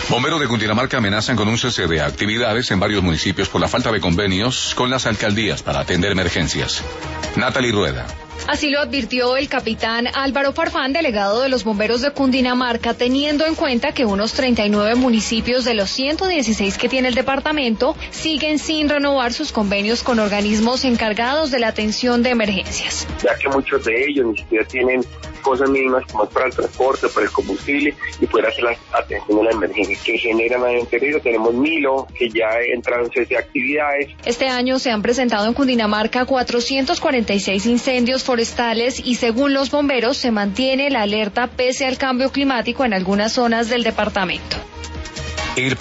Bomberos de Cundinamarca amenazan con un cese de actividades en varios municipios por la falta de convenios con las alcaldías para atender emergencias. Natalie Rueda. Así lo advirtió el capitán Álvaro Farfán, delegado de los bomberos de Cundinamarca, teniendo en cuenta que unos 39 municipios de los 116 que tiene el departamento siguen sin renovar sus convenios con organismos encargados de la atención de emergencias. Ya que muchos de ellos ni siquiera tienen cosas mínimas como es para el transporte, para el combustible y poder hacer la atención de la emergencia que generan en el territorio. Tenemos Milo, que ya entraron en cese de actividades. Este año se han presentado en Cundinamarca 446 incendios forestales y según los bomberos se mantiene la alerta pese al cambio climático en algunas zonas del departamento.